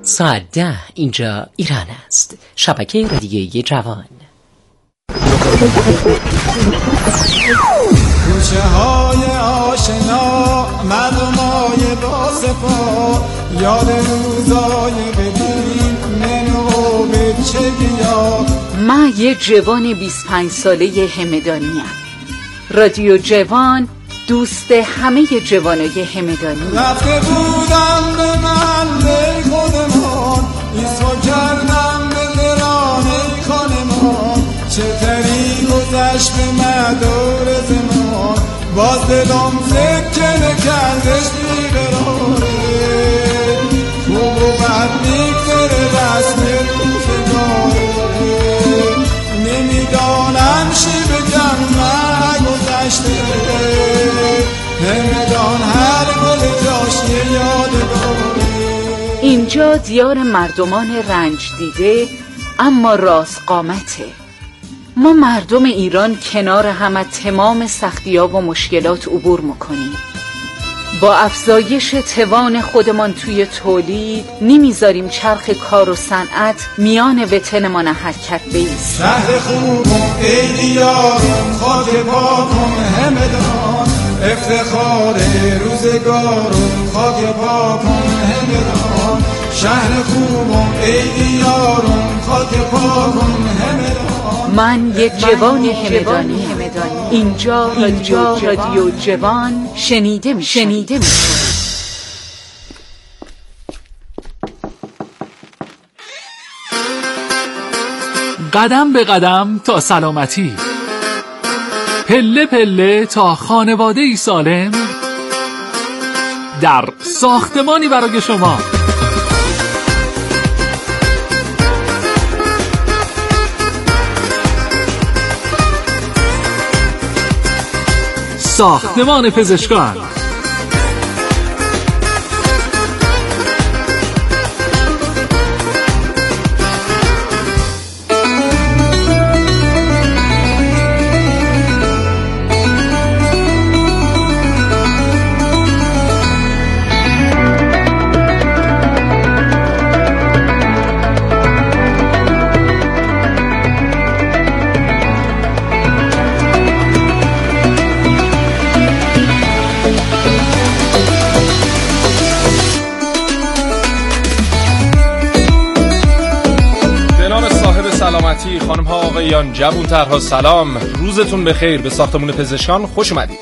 ساعت 10 اینجا ایران است. شبکه رادیویی جوان. کوچه های آشنا، مردمای با صفا، یاد روزای بدین منو به چه بیا. من یه جوان 25 ساله همدانیم. رادیو جوان دوست همه جوانای همدانی. رفته بودم به محله خودمان، ایسا کردم به درانه خانمان، چطوری گذشت به مدار زمان، باز دلم سکه نکردش بیقراره، خوب و بد میگذره رسم روزگاره، نمیدانم چی بگم نگذشته، همدان هر گل جاش یه یادگاره. اینجا دیار مردمان رنج دیده اما راست قامته. ما مردم ایران کنار هم از تمام سختی‌ها و مشکلات عبور میکنیم. با افزایش توان خودمان توی تولید نمیذاریم چرخ کار و صنعت میان وطنمان حرکت بیست. شهر خوبم ای دیارم، خاک پاکم همدان، افتخار روزگارم، خاک پاکم همدان. شهر خوبم ای دیارم، خاک پاکم همدان. من یک جوان همدانی. اینجا رادیو جوان شنیده میشه. قدم به قدم تا سلامتی، پله پله تا خانواده‌ای سالم، در ساختمانی برای شما. ساختمان پزشکان. سلامتی خانم ها آقایان، جوان‌ترها سلام، روزتون بخیر. به ساختمون پزشکان خوش اومدید.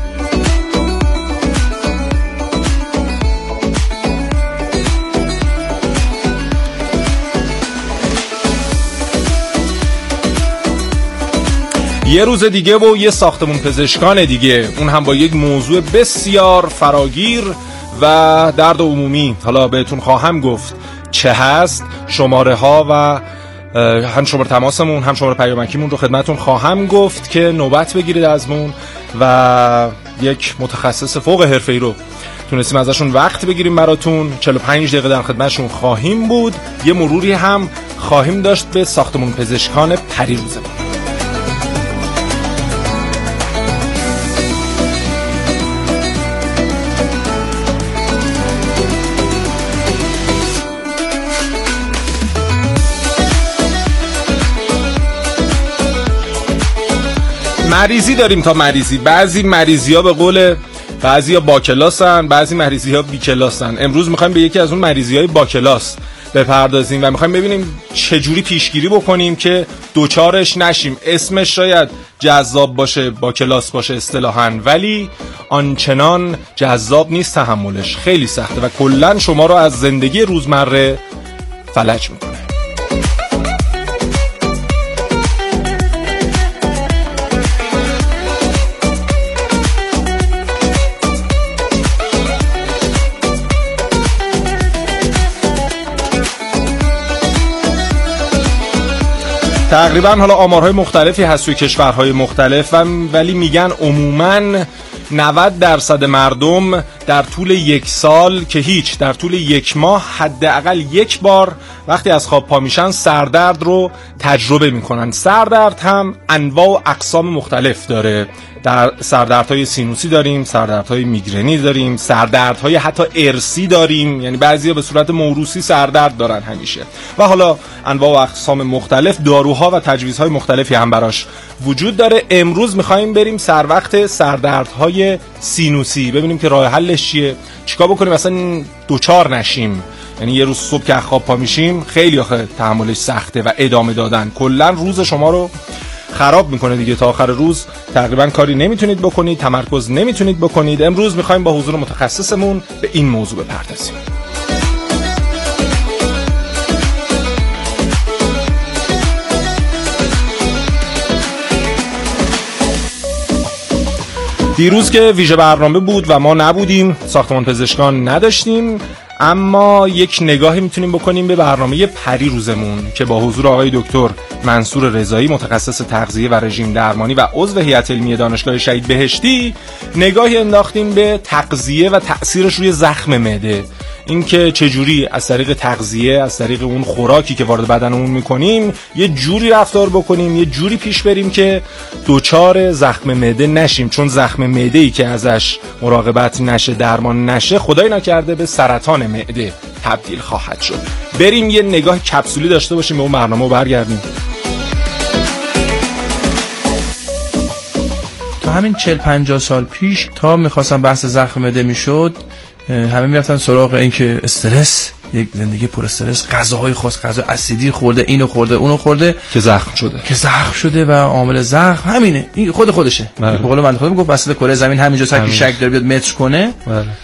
یه روز دیگه و یه ساختمون پزشکان دیگه، اون هم با یک موضوع بسیار فراگیر و درد عمومی. حالا بهتون خواهم گفت چه هست، شماره ها و هم شماره تماسمون هم شماره پیامکیمون رو خدمتون خواهم گفت که نوبت بگیرید ازمون و یک متخصص فوق حرفه‌ای رو تونستیم ازشون وقت بگیریم براتون. 45 دقیقه در خدمتشون خواهیم بود. یه مروری هم خواهیم داشت به ساختمون پزشکان پریروزمون. مریضی داریم تا مریضی. بعضی مریضی ها به قول بعضی ها با کلاسن، بعضی مریضی ها بی کلاسن. امروز میخوایم به یکی از اون مریضی های با کلاس بپردازیم و میخوایم ببینیم چجوری پیشگیری بکنیم که دوچارش نشیم. اسمش شاید جذاب باشه، با کلاس باشه اصطلاحاً، ولی آنچنان جذاب نیست، تحملش خیلی سخته و کلاً شما رو از زندگی روزمره فلج میکنه. تقریبا حالا آمارهای مختلفی هست توی کشورهای مختلف ولی میگن عموماً 90% مردم در طول 1 سال که هیچ، در طول 1 ماه حداقل 1 بار وقتی از خواب پا میشن سردرد رو تجربه میکنن. سردرد هم انواع و اقسام مختلف داره. در سردردهای سینوسی داریم، سردردهای میگرنی داریم، سردردهای حتی ارثی داریم، یعنی بعضیا به صورت موروثی سردرد دارن همیشه، و حالا انواع و اقسام مختلف، داروها و تجویزهای مختلفی هم براش وجود داره. امروز میخوایم بریم سر وقت سردردهای سینوسی، ببینیم که راه حلش چیه، چیکار بکنیم اصلا دوچار نشیم. یعنی یه روز صبح که خواب پا میشیم خیلی آخه تحملش سخته و ادامه دادن کلا روز شما رو خراب میکنه دیگه. تا آخر روز تقریبا کاری نمیتونید بکنید، تمرکز نمیتونید بکنید. امروز میخوایم با حضور متخصصمون به این موضوع بپردازیم. دیروز که ویژه برنامه بود و ما نبودیم، ساختمان پزشکان نداشتیم، اما یک نگاهی میتونیم بکنیم به برنامه پری روزمون که با حضور آقای دکتر منصور رضایی، متخصص تغذیه و رژیم درمانی و عضو هیئت علمی دانشگاه شهید بهشتی، نگاهی انداختیم به تغذیه و تأثیرش روی زخم معده. این که چجوری از طریق تغذیه، از طریق اون خوراکی که وارد بدنمون میکنیم، یه جوری رفتار بکنیم، یه جوری پیش بریم که دوچار زخم معده نشیم، چون زخم معده‌ای که ازش مراقبت نشه، درمان نشه، خدای نکرده به سرطان معده تبدیل خواهد شد. بریم یه نگاه کپسولی داشته باشیم به اون برنامه و برگردیم. تا همین 40-50 سال پیش تا میخواستم بحث زخم معده میشد، همه میرفتن سراغ این که استرس، یک زندگی پر استرس، غذاهای خاص، غذا اسیدی خورده، اینو خورده، اونو خورده که زخم شده و عامل زخم همینه، این خودشه. به قول من خودم گفت اصل کره زمین همینجا که شک داره بیاد متر کنه.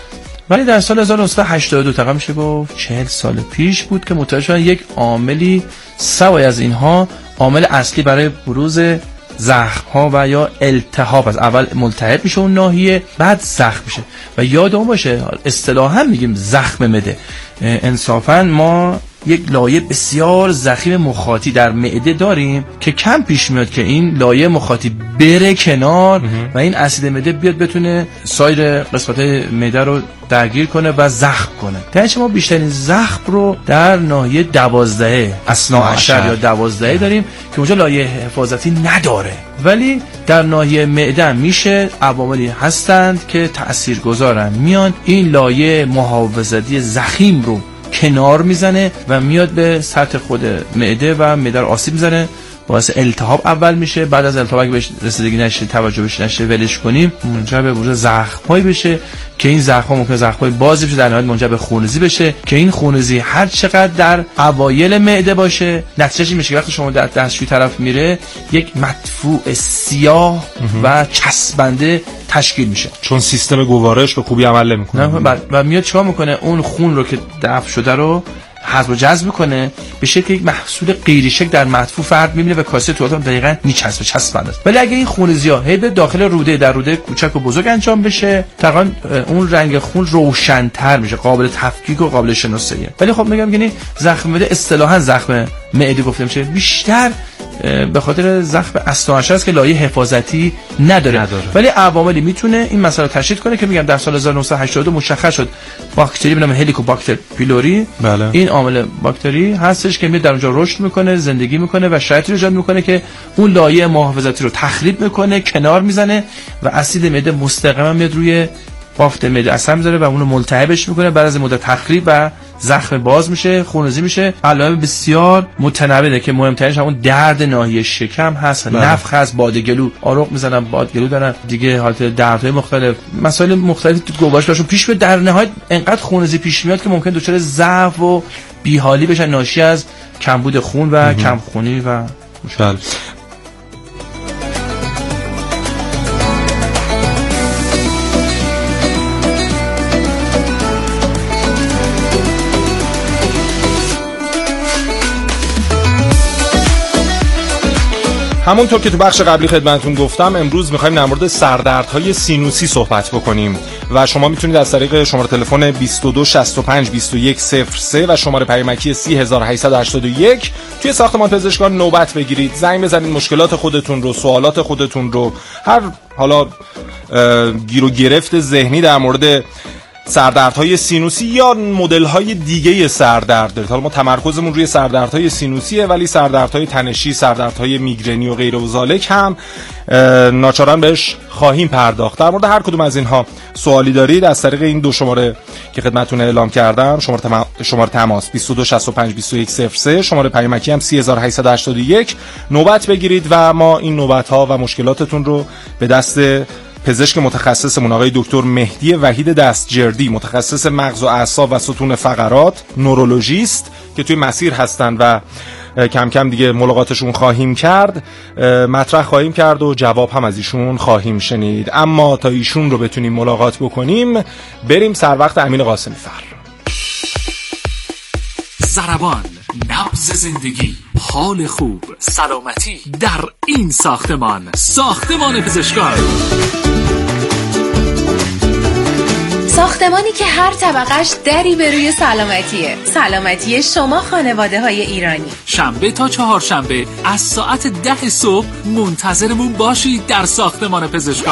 ولی در سال 1982 تقریبا میشه گفت 40 سال پیش بود که متوجه شدن یک عاملی سوای از اینها، عامل اصلی برای بروز زخم ها و یا التهاب است. اول ملتهب میشه اون ناحیه، بعد زخم میشه. و یادمون باشه اصطلاحا میگیم زخم معده. انصافا ما یک لایه بسیار ضخیم مخاطی در معده داریم که کم پیش میاد که این لایه مخاطی بره کنار و این اسید معده بیاد بتونه سایر قسمت‌های معده رو درگیر کنه و زخم کنه. در نتیجه ما بیشترین زخم رو در ناحیه 12 اثناعشر یا 12 داریم که اونجا لایه حفاظتی نداره، ولی در ناحیه معده میشه عواملی هستند که تاثیرگذارن، میان این لایه محافظتی ضخیم رو کنار میزنه و میاد به سطح خود معده و معده رو آسیب میزنه، باعث التهاب اول میشه. بعد از التهاب اگه بهش رسیدگی نشه، توجه بهش نشه، ولش کنیم، منجر به وجود زخم‌هایی بشه که این زخم‌ها ممکنه زخم‌های بازی بشه، در نهایت منجر به خونریزی بشه که این خونریزی هر چقدر در اوایل معده باشه، نتیجهش میشه وقتی شما در دستشویی طرف میره یک مدفوع سیاه و چسبنده تشکیل میشه، چون سیستم گوارش به خوبی عمل نمیکنه و میاد چیکار میکنه؟ اون خون رو که دفع شده رو حذف و جذب میکنه، به شکل یک محصول غیر شکل در مدفوع فرد میبینه و کاسه توالت هم دقیقاً میچسبه، چسبنده است. ولی اگه این خونریزی‌ها هی به داخل روده، در روده کوچک و بزرگ انجام بشه، تقریباً اون رنگ خون روشن‌تر میشه، قابل تفکیک و قابل شناساییه. ولی خب میگم یعنی زخم معده اصطلاحاً زخم معده گفته میشه، بیشتر به خاطر زخم اثناعشر است که لایه حفاظتی نداره. ولی عواملی میتونه این مسئله رو تشدید کنه که میگم در سال 1982 مشخص شد باکتری به نام هلیکوباکتر پیلوری، این عامل باکتری هستش که میاد در اونجا رشد میکنه، زندگی میکنه و شرایطی ایجاد میکنه که اون لایه محافظتی رو تخریب میکنه، کنار میزنه و اسید معده مستقیما میاد روی بافت معده اثر میذاره و اون رو ملتهبش میکنه. بعد از مدت تخریب و زخم باز میشه، خونریزی میشه. علائم بسیار متنوعه که مهمترینش همون درد ناحیه شکم هست، نفخ هست، بادگلو، آروق میزنن، بادگلو دارن دیگه، حالت دردهای مختلف، مسائل مختلفی تو گوارششون پیش میاد. در نهایت انقدر خونریزی پیش میاد که ممکن دچار ضعف و بیحالی بشن ناشی از کمبود خون و کمخونی و مشکل. همونطور که تو بخش قبلی خدمتتون گفتم، امروز می‌خوایم در مورد سردردهای سینوسی صحبت بکنیم و شما میتونید از طریق شماره تلفن 22652103 و شماره پیامکی 3881 توی ساختمان پزشکان نوبت بگیرید، زنگ بزنید، مشکلات خودتون رو، سوالات خودتون رو، هر حالا گیر و گرفت ذهنی در مورد سردردهای سینوسی یا مدل‌های دیگه سردرد دارید. حالا ما تمرکزمون روی سردردهای سینوسیه، ولی سردردهای تنشی، سردردهای میگرنی و غیر و ذالک هم ناچارن بهش خواهیم پرداخت. در مورد هر کدوم از اینها سوالی دارید از طریق این دو شماره که خدمتتون اعلام کردم، شماره تماس 22652103، شماره پیامکی هم 3881 نوبت بگیرید و ما این نوبت‌ها و مشکلاتتون رو به دست پزشک متخصصمون آقای دکتر مهدی وحید دستجردی، متخصص مغز و اعصاب و ستون فقرات، نورولوژیست که توی مسیر هستن و کم کم دیگه ملاقاتشون خواهیم کرد، مطرح خواهیم کرد و جواب هم از ایشون خواهیم شنید. اما تا ایشون رو بتونیم ملاقات بکنیم بریم سر وقت امین قاسمی فر. ضربان، نبض زندگی، حال خوب، سلامتی در این ساختمان پزشکان. ساختمانی که هر طبقش دری به روی سلامتی شما خانواده های ایرانی. شنبه تا چهارشنبه از ساعت 10 صبح منتظرمون باشید در ساختمان پزشکان.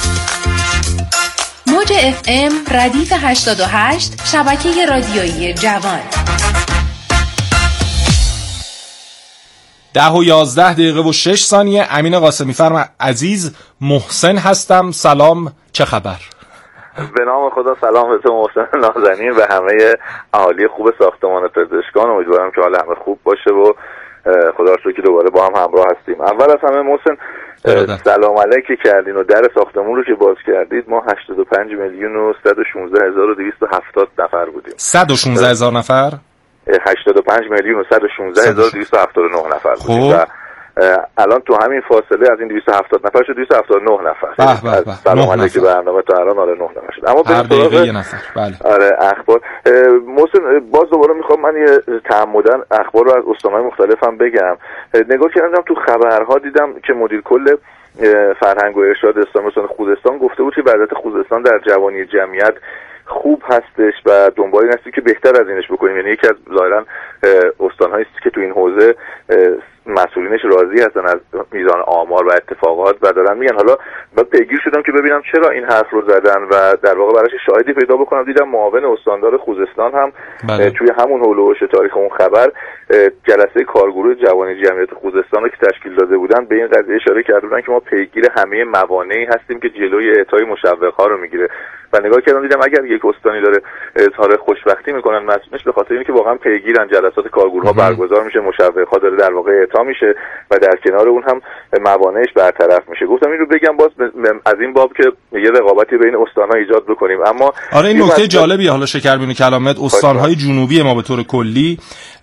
موج FM ردیف 88 شبکه رادیویی جوان. 10:11:06 امین قاسمی فرم عزیز، محسن هستم. سلام، چه خبر؟ به نام خدا، سلام به تو محسن نازنین و همه اهالی خوب ساختمان پزشکان. امیدوارم که حال همه خوب باشه و خدا رو شکر که دوباره با هم همراه هستیم. اول از همه محسن سلام علیکی کردین و در ساختمون رو که باز کردید ما 85,116,270 نفر بودیم. 116,000 نفر؟ 85,116,279 نفر بودیم و الان تو همین فاصله از این 270 نفر شد 279 نفر. سلام علیکی برنامه تا الان 9 نفر شد. اما هر دقیقه یه نفر. بله. آره اخبار. محسن باز دوباره میخوام من یه تعمدن اخبار رو از استان‌های مختلف هم بگم. نگاه کردم تو خبرها دیدم که مدیر کل فرهنگ و ارشاد استان خوزستان گفته بود که وضعیت خوزستان در جوانی جمعیت خوب هستش و دنبال این هستی که بهتر از اینش بکنیم. یعنی یکی از ظاهرا استان‌هایی است که تو این حوزه مسئولینش راضی هستن از میزان آمار و اتفاقات و دارن میگن. حالا من پیگیر شدم که ببینم چرا این حرف رو زدن و در واقع براش شاهدی پیدا بکنم. دیدم معاون استاندار خوزستان هم توی همون حول و حوش تاریخ اون خبر جلسه کارگروه جوانی جمعیت خوزستان رو که تشکیل داده بودن به این قضیه اشاره کرده بودن که ما پیگیر همه موانعی هستیم که جلوی اعطای مشوق‌ها رو میگیره. و نگاه کردم دیدم اگر یک استانی داره اظهار خوشبختی میکنن مسئولینش به خاطر اینکه واقعا پیگیرن، جلسات کارگروه‌ها برگزار میشه، مشوق‌ها داره در واقع اعطا میشه و در کنار اون هم موانعش برطرف میشه. گفتم این رو بگم باز از این باب که یه رقابتی بین استان‌ها ایجاد بکنیم. اما آره این نکته جالبیه. حالا شکربین کلامت، استان‌های جنوبی ما به طور کلی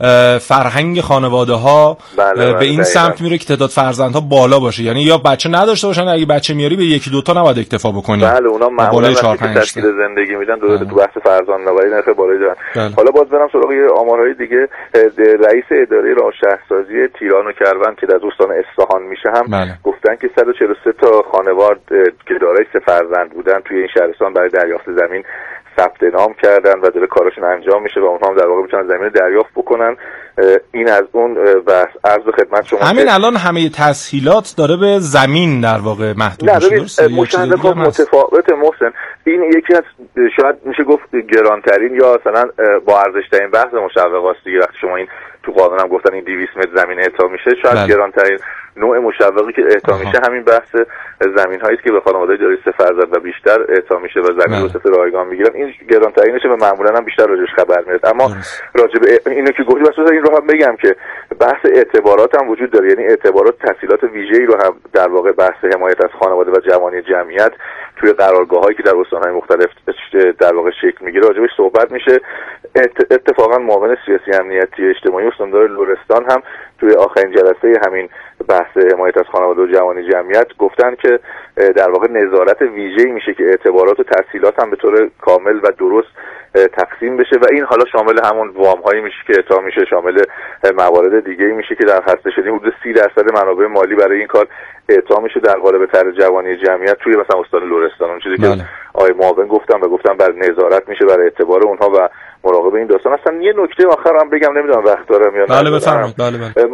فرهنگ خانواده‌ها به این سمت میره که تعداد فرزندها بالا باشه، یعنی یا بچه نداشته باشن، اگه بچه میاری به یکی دو تا نباید اکتفا بکنی. بله اونا معمولا تشکیل زندگی میدن تو بحث فرزندآوری نرخ بالایی دارن. حالا باز برم سراغ آمارهای دیگه. رئیس اداره راه شهرسازی تیران و کروان که در استان اصفهان میشه هم گفتن که 143 تا خانوار که دارای 3 فرزند بودن توی این شهرستان برای دریافت زمین ثبت نام کردن و داره کارشون انجام میشه و اونها هم در واقع میتونن زمین دریافت بکنن. این از اون و عرض خدمت شما همین الان همه تسهیلات داره به زمین در واقع محدود میشه. مشخصات متفاوت محسن. این یکی از شاید میشه گفت گرانترین یا مثلا با ارزش ترین بحث مشوقات دیگه. وقتی شما این تو قانون هم گفتن این 200 متر زمین اعطا میشه، شاید گرانترین نوع مشوقی که اعطا میشه همین بحث زمین هایی است که به خانواده دارای 3 فرزند و بیشتر اعطا میشه و زمین رو صفر رایگان میگیرن. این گرانترینشه و معمولا هم بیشتر راجعش خبر میاد. اما راجع به اینو که گفتی واسه این رو هم بگم که بحث اعتبارات هم وجود داره. یعنی اعتبارات تسهیلات ویژه‌ای رو هم در واقع بحث حمایت از خانواده و جوانی جمعیت توی قرارگاه‌هایی که در استان‌های مختلف در واقع شکل میگیره راجعش صحبت میشه. اتفاقا معاون سیاسی امنیتی اجتماعی استاندار لرستان هم توی آخرین جلسه همین بحث حمایت از خانواده و جوانی جمعیت گفتن که در واقع نظارت ویژه‌ای میشه که اعتبارات و تسهیلات هم به طور کامل و درست تقسیم بشه و این حالا شامل همون وام‌هایی میشه که اعطا میشه، شامل موارد دیگه‌ای میشه که در خسته شدیم حدود 30% منابع مالی برای این کار اعطا میشه در قالب طرح جوانی جمعیت توی مثلا استان لرستان. اون چیزی که آقای معاون گفتم بر نظارت میشه برای اعتبار اونها و مراقبه این داستان. اصلا یه نکته آخر هم بگم، نمیدونم وقت دارم یا نه. بله بفرمایید. بله. ما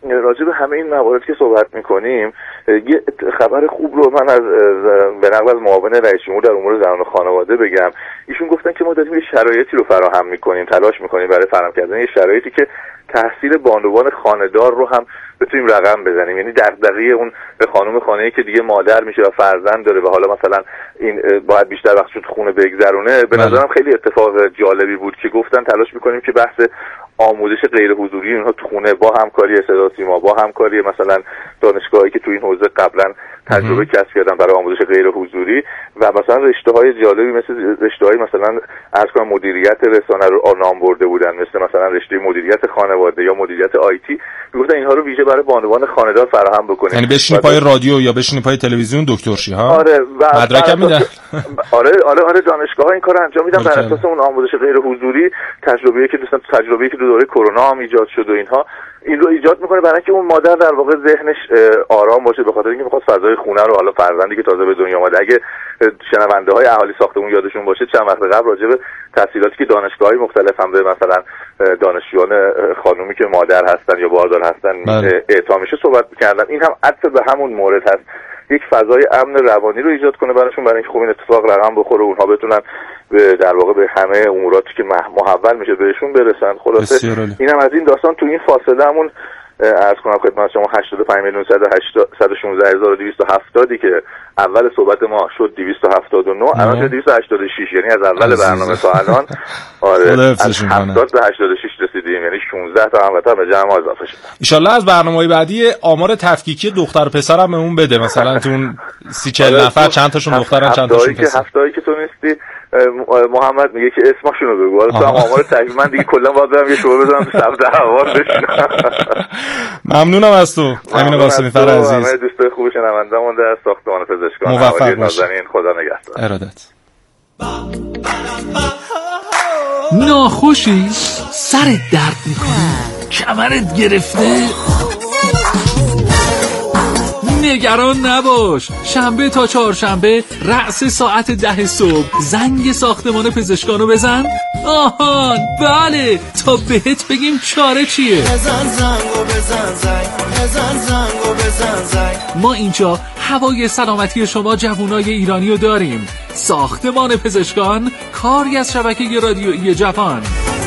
راجع به همه این موارد که صحبت میکنیم یه خبر خوب رو من از به نقل از معاون رئیس جمهور در امور زنان و خانواده بگم. ایشون گفتن که ما داریم یه شرایطی رو فراهم میکنیم، تلاش میکنیم برای فراهم کردن یه شرایطی که تحصیل بانوان خانه‌دار رو هم بتونیم رقم بزنیم. یعنی دغدغه اون به خانم خانه‌ای که دیگه مادر میشه و فرزند داره و حالا مثلا این باید بیشتر وقتش تو خونه بگذرونه، به نظرم خیلی اتفاق جالبی بود که گفتن تلاش میکنیم که بحث آموزش غیر حضوری اونها تو خونه با همکاری صدا سیما، با همکاری مثلا دانشگاهی که تو این حوزه قبلا تجربه کسب کردن برای آموزش غیر حضوری و مثلا رشته‌های جالبی مثل رشته‌های مثلا عرض کنم مدیریت رسانه رو نام برده بودن، مثلا رشته مدیریت خانواده یا مدیریت آیتی، میگفتن اینها رو ویژه برای بانوان خانه‌دار فراهم بکنیم. یعنی بشینی پای رادیو یا بشینی پای تلویزیون دکتر شی ها. آره مدرکم میدن. آره دانشگاه‌ها این کارو انجام میدن بر اساس اون آموزش غیر حضوری، تجربه‌ای که تو دوره کرونا هم ایجاد شد و اینها این رو ایجاد میکنه برای اینکه اون مادر در واقع ذهنش آرام باشه، به خاطر اینکه میخواد فضای خونه رو، حالا فرزندی که تازه به دنیا اومده، اگه شنونده های اهالی ساختمون یادشون باشه چند وقت قبل راجع به تحصیلاتی که دانشگاه‌های مختلف هم به مثلا دانشجویان خانومی که مادر هستن یا باردار هستن اعطا میشه صحبت می‌کردن. این هم عطف به همون مورد هست، یک فضای امن روانی رو ایجاد کنه براشون برای اینکه خب این اتفاق رقم بخوره، اونها بتونن در واقع به همه اموراتی که محول میشه بهشون برسن. خلاصه اینم از این داستان. تو این فاصله همون عرض کنم خدمت شما 85,111,270 که اول صحبت ما شد 279، الان شد 286، یعنی از اول برنامه تا الان از 70 به 86 رسیدیم، یعنی 16 تا هموطن به جمع اضافه شد. ان شاءالله از برنامه‌های بعدی آمار تفکیکی دختر و پسر هم بهمون بده، مثلا تو 30-40 نفر چند تاشون دخترن چند تاشون پسر. هفته‌ای که تو نیستی محمد میگه که اسمشونو بگو، حالا تو هم آمار تفکیک من دیگه کلا باید برم یه شعبه بزنم تو ثبت احوال بشینم. ممنونم از تو امین قاسمی فر عزیز. همه دوستای خوب شنونده‌مون در ساختمان پزشکان موفق باشید. خدا نگهدار. ارادت. ناخوشی؟ سرت درد میکنه؟ کمرت گرفته؟ نگران نباش، شنبه تا چهارشنبه رأس ساعت 10 صبح زنگ ساختمان پزشکانو بزن. آهان بله، تا بهت بگیم چاره چیه. بزن زنگو بزن زنگ. ما اینجا هوای سلامتی شما جوانای ایرانی رو داریم. ساختمان پزشکان، کاری از شبکه رادیویی جوان.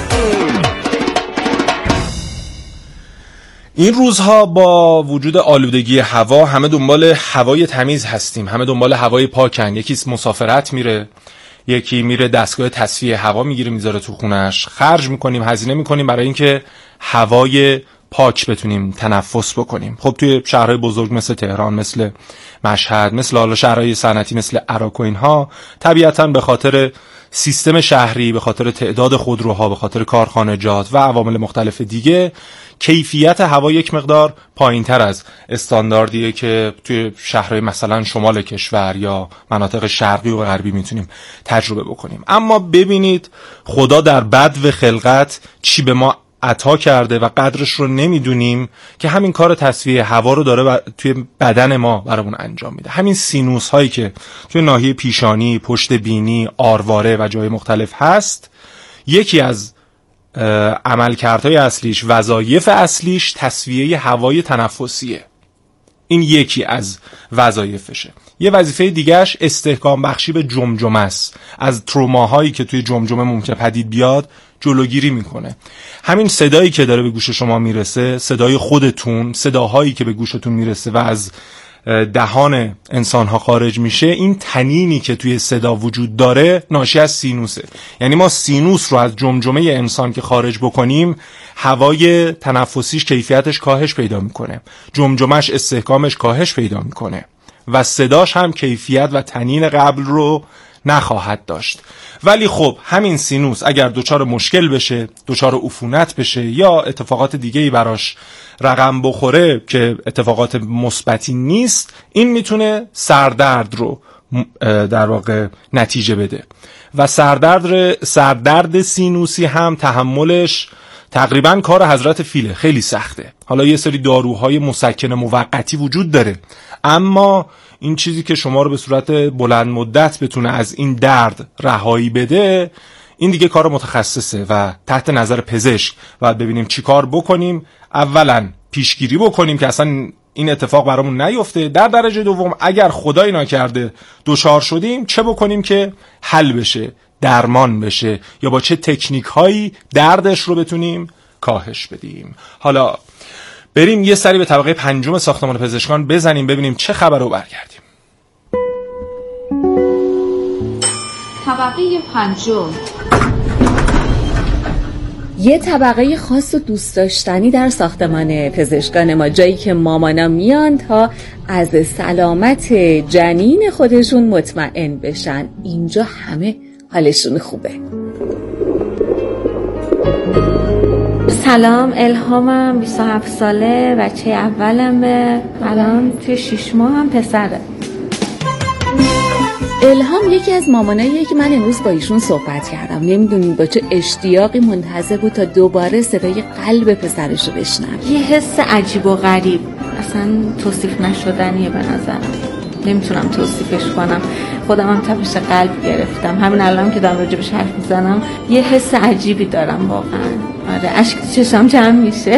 این روزها با وجود آلودگی هوا همه دنبال هوای تمیز هستیم، همه دنبال هوای پاکن. یکی مسافرت میره، یکی میره دستگاه تصفیه هوا میگیره میذاره تو خونش. خرج میکنیم، هزینه میکنیم برای اینکه هوای پاک بتونیم تنفس بکنیم. خب توی شهرهای بزرگ مثل تهران، مثل مشهد، مثل حالا شهرهای صنعتی مثل عراق و اینها، طبیعتاً به خاطر سیستم شهری، به خاطر تعداد خودروها، به خاطر کارخانجات و عوامل مختلف دیگه، کیفیت هوا یک مقدار پایین‌تر از استانداردیه که توی شهرهای مثلا شمال کشور یا مناطق شرقی و غربی میتونیم تجربه بکنیم. اما ببینید خدا در بدو خلقت چی به ما عطا کرده و قدرش رو نمیدونیم که همین کار تصفیه هوا رو داره توی بدن ما برامون انجام میده. همین سینوس هایی که توی ناحیه پیشانی، پشت بینی، آرواره و جای مختلف هست، یکی از عملکردهای اصلیش، وظایف اصلیش تصفیه هوای تنفسیه. این یکی از وظایفشه. یه وظیفه دیگهش استحکام بخشی به جمجمه است. از تروماهایی که توی جمجمه ممکنه پدید بیاد جلوگیری میکنه. همین صدایی که داره به گوش شما میرسه، صدای خودتون، صداهایی که به گوشتون میرسه و از دهان انسانها خارج میشه، این تنینی که توی صدا وجود داره ناشی از سینوسه. یعنی ما سینوس رو از جمجمه انسان که خارج بکنیم، هوای تنفسیش کیفیتش کاهش پیدا میکنه، جمجمهش استحکامش کاهش پیدا میکنه و صداش هم کیفیت و تنین قبل رو نخواهد داشت. ولی خب همین سینوس اگر دچار مشکل بشه، دچار عفونت بشه یا اتفاقات دیگه‌ای براش رقم بخوره که اتفاقات مثبتی نیست، این میتونه سردرد رو در واقع نتیجه بده و سردرد سینوسی هم تحملش تقریبا کار حضرت فیله، خیلی سخته. حالا یه سری داروهای مسکن موقتی وجود داره، اما این چیزی که شما رو به صورت بلند مدت بتونه از این درد رهایی بده، این دیگه کار متخصصه و تحت نظر پزشک باید ببینیم چی کار بکنیم. اولا پیشگیری بکنیم که اصلا این اتفاق برامون نیفته. در درجه دوم اگر خدای ناکرده دچار شدیم چه بکنیم که حل بشه، درمان بشه، یا با چه تکنیک هایی دردش رو بتونیم کاهش بدیم. حالا بریم یه سری به طبقه 5 ساختمان پزشکان بزنیم ببینیم چه خبر رو برگردیم. طبقه 5. یه طبقه خاص و دوست داشتنی در ساختمان پزشکان ما، جایی که مامانا میان تا از سلامت جنین خودشون مطمئن بشن. اینجا همه حالشون خوبه. سلام، الهامم، 27 ساله، بچه اولمه، الان توی 6 ماه هم پسره. الهام یکی از ماماناییه که من امروز با ایشون صحبت کردم. نمیدونیم با چه اشتیاقی منتظر بود تا دوباره صدای قلب پسرش رو بشنوه. یه حس عجیب و غریب، اصلا توصیف نشدنیه به نظرم. نمیتونم توصیفش کنم. خودم هم تپش قلب گرفتم. همین الان که دارم راجبش حرف میزنم یه حس عجیبی دارم واقعا. آره، اشک تو چشام جمع میشه.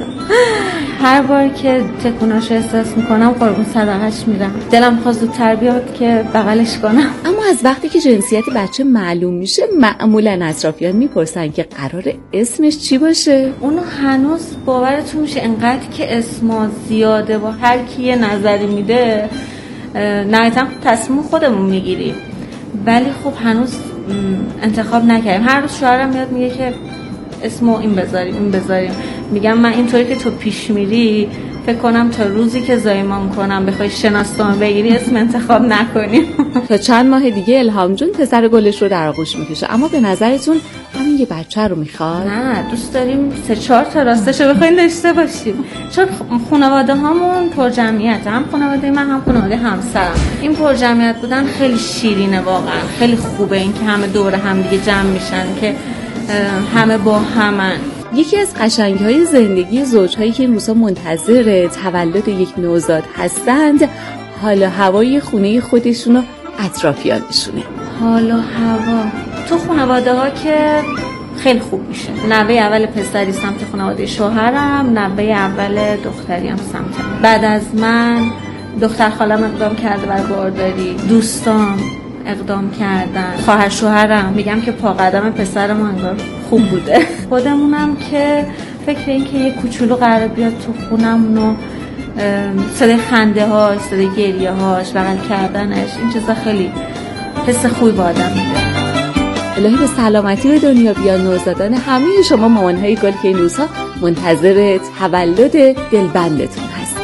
هر بار که تکوناشو احساس میکنم قربون صدقش میرم. دلم خواست زودتر بیاد که بغلش کنم. اما از وقتی که جنسیت بچه معلوم میشه معمولا اطرافیان میپرسن که قرار اسمش چی باشه. اونو هنوز باورتون میشه انقدر که اسما زیاده و هر کی یه نظری میده نهایتا تصمیم خودمون میگیریم، ولی خب هنوز انتخاب نکردیم. هر روز شوهرم میاد میگه که اسمو این بذاریم. میگم من اینطوری که تو پیش میری فکر کنم تا روزی که زایمان کنم بخوای شناسنامه بگیری اسم انتخاب نکنیم. تا چند ماه دیگه الهام جون پسر گلش رو در آغوش میکشه. اما به نظرتون همین یه بچه رو میخواد؟ نه، دوست داریم 3-4 تا راستشو بخوایم داشته باشیم، چون خانواده هامون پر جمعیت، هم خانواده من هم خانواده همسرم. این پر جمعیت بودن خیلی شیرینه واقعا، خیلی خوبه این که همه دور هم دیگه جمع میشن که همه با همن. یکی از قشنگی‌های زندگی زوج‌هایی که این روزها منتظر تولد یک نوزاد هستند حال و هوای خونه خودشون و اطرافیانشونه. حال و هوا تو خانواده ها که خیلی خوب میشه. نوه اول پسری سمت خانواده شوهرم، نوه اول دختری هم سمت. بعد از من دختر خالم اقدام کرده برای بارداری، دوستان اقدام کردن، خواهر شوهرم. میگم که پا قدم پسرم انگار خوب بوده. خودمونم که فکر این که یه کوچولو قرار بیاد تو خونمون و صدای خنده هاش، صدای گریه هاش، بغل کردنش، این چیزا خیلی حس خوبی با آدم میده. الهی به سلامتی به دنیا بیان نوزادان همه شما مامانهای گل که این روزها منتظر تولد دلبندتون هستید.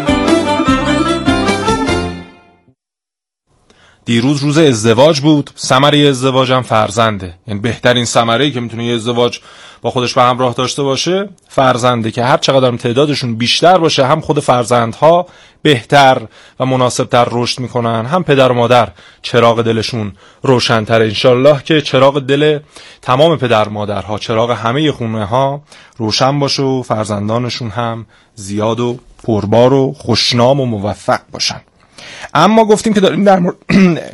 دیروز روز ازدواج بود. ثمره ازدواجم فرزنده. یعنی بهترین ثمره‌ای که میتونه یه ازدواج با خودش به همراه داشته باشه فرزنده، که هر چقدر تعدادشون بیشتر باشه هم خود فرزندها بهتر و مناسبتر رشد میکنن، هم پدر و مادر چراغ دلشون روشن‌تره. انشالله که چراغ دل تمام پدر مادرها، چراغ همه خونه ها روشن باشه و فرزندانشون هم زیاد و پربار و خوشنام و موفق باشن. اما گفتیم که داریم در مورد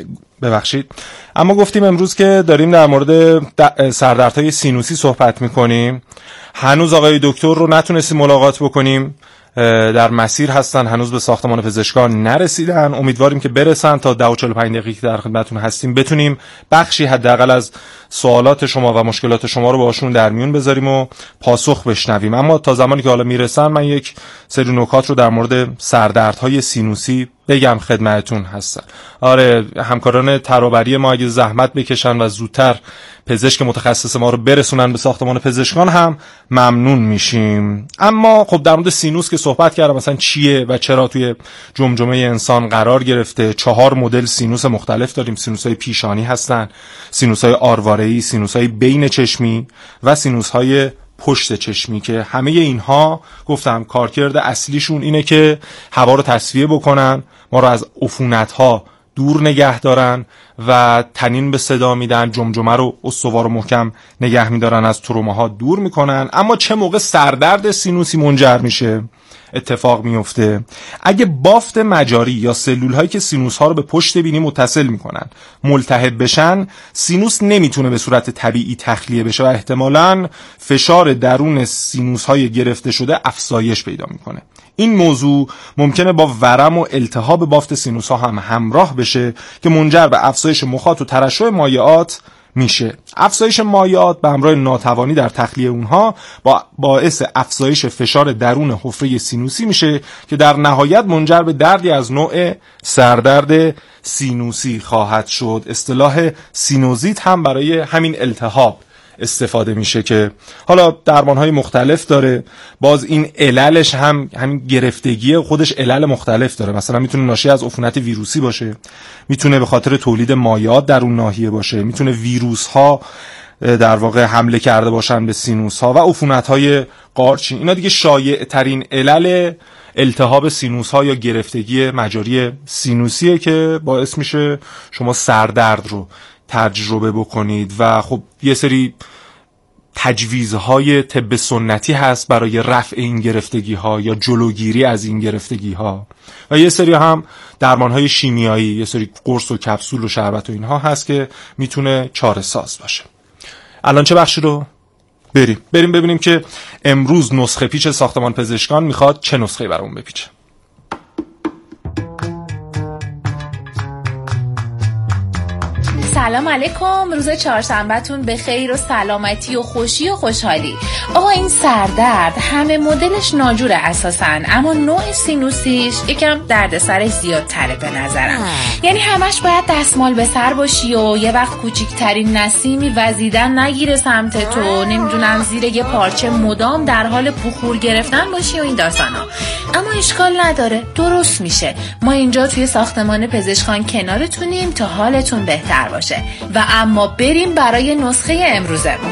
گفتیم امروز که داریم در مورد سردردهای سینوسی صحبت میکنیم. هنوز آقای دکتر رو نتونستیم ملاقات بکنیم، در مسیر هستن، هنوز به ساختمان پزشکان نرسیدن. امیدواریم که برسن تا 10 و 45 دقیقه که در خدمتتون هستیم بتونیم بخشی حداقل از سوالات شما و مشکلات شما رو باشون در میون بذاریم و پاسخ بشنویم. اما تا زمانی که حالا میرسن من یک سری نکات رو در مورد سردردهای سینوسی بگم خدمتتون هستن. آره، همکاران ترابری ما اگه زحمت بکشن و زودتر پزشک متخصص ما رو برسونن به ساختمان پزشکان هم ممنون میشیم. اما خب در مورد سینوس که صحبت کردم، مثلا چیه و چرا توی جمجمه انسان قرار گرفته. 4 مدل سینوس مختلف داریم. سینوس‌های پیشانی هستن، سینوس‌های آرواره‌ای، سینوس‌های بین چشمی و سینوس‌های پشت چشمی، که همه اینها گفتم کارکرد اصلیشون اینه که هوا رو تصفیه بکنن، ما رو از عفونت‌ها دور نگه دارن و تنین به صدا میدن، جمجمه رو استوار و محکم نگه میدارن، از تروماها دور میکنن. اما چه موقع سردرد سینوسی منجر میشه؟ اتفاق میفته اگه بافت مجاری یا سلول هایی که سینوس ها رو به پشت بینی متصل میکنن ملتهب بشن، سینوس نمیتونه به صورت طبیعی تخلیه بشه و احتمالاً فشار درون سینوس های گرفته شده افزایش پیدا میکنه. این موضوع ممکنه با ورم و التهاب بافت سینوس ها هم همراه بشه که منجر به افزایش مخاط و ترشح مایعات میشه. افزایش مایعات به همراه ناتوانی در تخلیه اونها باعث افزایش فشار درون حفره سینوسی میشه که در نهایت منجر به دردی از نوع سردرد سینوسی خواهد شد. اصطلاح سینوزیت هم برای همین التهاب استفاده میشه که حالا درمانهای مختلف داره. باز این عللش هم همین گرفتگی خودش علل مختلف داره. مثلا میتونه ناشی از عفونت ویروسی باشه، میتونه به خاطر تولید مایعات در اون ناحیه باشه، میتونه ویروس ها در واقع حمله کرده باشن به سینوس ها و عفونت های قارچین. اینا دیگه شایع ترین علل التهاب سینوس ها یا گرفتگی مجاری سینوسیه که باعث میشه شما سردرد رو تجربه بکنید. و خب یه سری تجویزهای طب سنتی هست برای رفع این گرفتگی ها یا جلوگیری از این گرفتگی ها، و یه سری هم درمانهای شیمیایی، یه سری قرص و کپسول و شربت و اینها هست که میتونه چاره ساز باشه. الان چه بخشی رو بریم ببینیم که امروز نسخه پیچ ساختمان پزشکان میخواد چه نسخه‌ای برامون بپیچه. سلام علیکم، روز چهارشنبهتون به خیر و سلامتی و خوشی و خوشحالی. آقا این سردرد همه مدلش ناجوره اساساً، اما نوع سینوسیش یکم دردسرش زیادتره به نظرم. یعنی همش باید دستمال به سر باشی و یه وقت کوچیکترین نسیمی وزیدن نگیره سمت تو، نمیدونم زیر یه پارچه مدام در حال بخور گرفتن باشی و این داستانا. اما اشکال نداره، درست میشه. ما اینجا توی ساختمان پزشکان کنارتونیم تا حالتون بهتر باشه. و اما بریم برای نسخه امروزمون.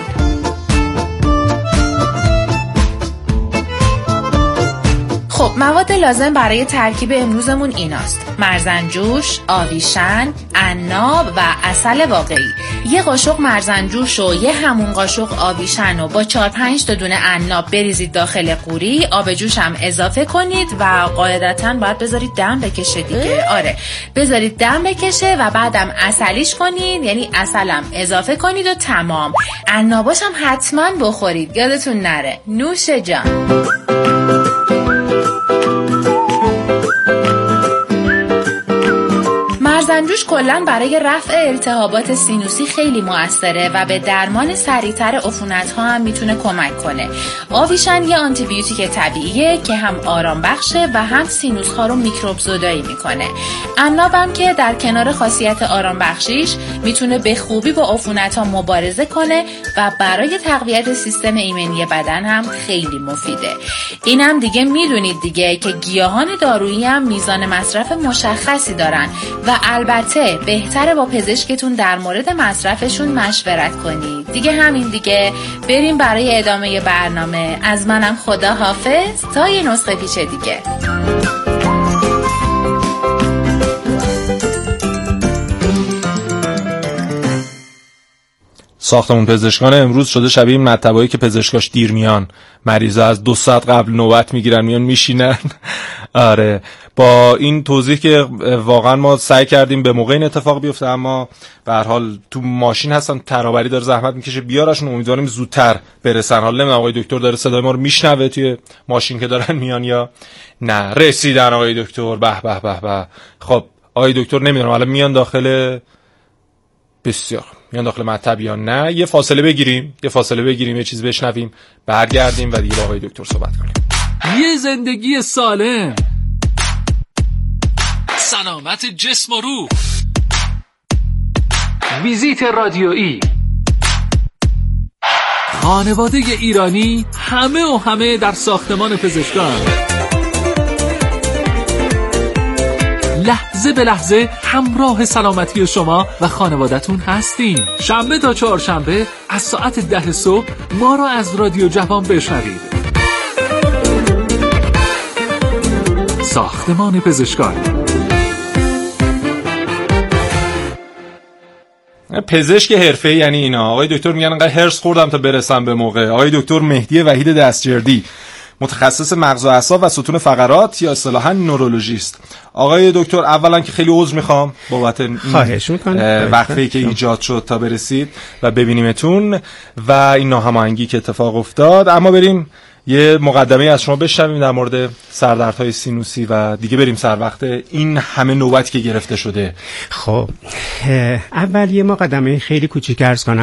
خب مواد لازم برای ترکیب امروزمون ایناست: مرزنجوش، آویشن، عناب و عسل واقعی. یه قاشق مرزنجوش و یه همون قاشق آویشن و با 4-5 تا دونه عناب بریزید داخل قوری. آب جوش هم اضافه کنید و قاعدتاً باید بذارید دم بکشه دیگه. آره بذارید دم بکشه و بعدم عسلیش کنید، یعنی عسلم اضافه کنید و تمام. عناباش هم حتما بخورید، یادتون نره. نوش جان. مرزنجوش کلاً برای رفع التهابات سینوسی خیلی مؤثره و به درمان سریعتر عفونت‌ها هم میتونه کمک کنه. آویشن یه آنتی بیوتیک طبیعیه که هم آرام بخشه و هم سینوس‌ها رو میکروب زدایی میکنه. عناب هم که در کنار خاصیت آرام بخشیش میتونه به خوبی با عفونت‌ها مبارزه کنه و برای تقویت سیستم ایمنی بدن هم خیلی مفیده. اینم دیگه میدونید دیگه که گیاهان دارویی هم میزان مصرف مشخصی دارن و البته بهتره با پزشکتون در مورد مصرفشون مشورت کنید. دیگه همین دیگه. بریم برای ادامه برنامه. از منم خدا حافظ تا یه نسخه پیچ دیگه. ساختمون پزشکان امروز شده شبیه این مطبایی که پزشکاش دیر میان، مریضا از 2 ساعت قبل نوبت میگیرن میان میشینن. آره با این توضیح که واقعا ما سعی کردیم به موقع این اتفاق بیفته، اما به هر حال تو ماشین هستن، ترابری داره زحمت میکشه بیارشون، امیدواریم زودتر برسن. حالا نمیدونم آقای دکتر داره صدای ما رو میشنوه توی ماشین که دارن میان یا نه. رسیدن آقای دکتر. به به به به. خب آقای دکتر نمیدونم الان میان داخل، بسیار میان داخل مطب یا نه. یه فاصله بگیریم یه چیز بشنویم، برگردیم و دیگه با آقای دکتر صحبت کنیم. یه زندگی سالم، سلامت جسم و روح. ویزیت رادیویی. خانواده ایرانی همه در ساختمان پزشکان. لحظه به لحظه همراه سلامتی شما و خانوادتون هستیم. شنبه تا چهارشنبه از ساعت 10 صبح ما را از رادیو جوان بشنوید. ساختمان پزشکان. پزشک حرفه‌ای یعنی اینا. آقای دکتر میگن انقدر هرس خوردم تا برسم به موقع. آقای دکتر مهدی وحید دستجردی، متخصص مغز و اعصاب و ستون فقرات یا اصطلاحاً نورولوژیست. آقای دکتر اولا که خیلی عذر میخوام بابت خواهش میکنم وقفه‌ای که ایجاد شد تا برسید و ببینیمتون و این ناهماهنگی که اتفاق افتاد. اما بریم یه مقدمه از شما بشنویم در مورد سردردهای سینوسی و دیگه بریم سر وقت این همه نوبتی که گرفته شده. خب اول یه مقدمه خیلی کوچیک عرض کنم.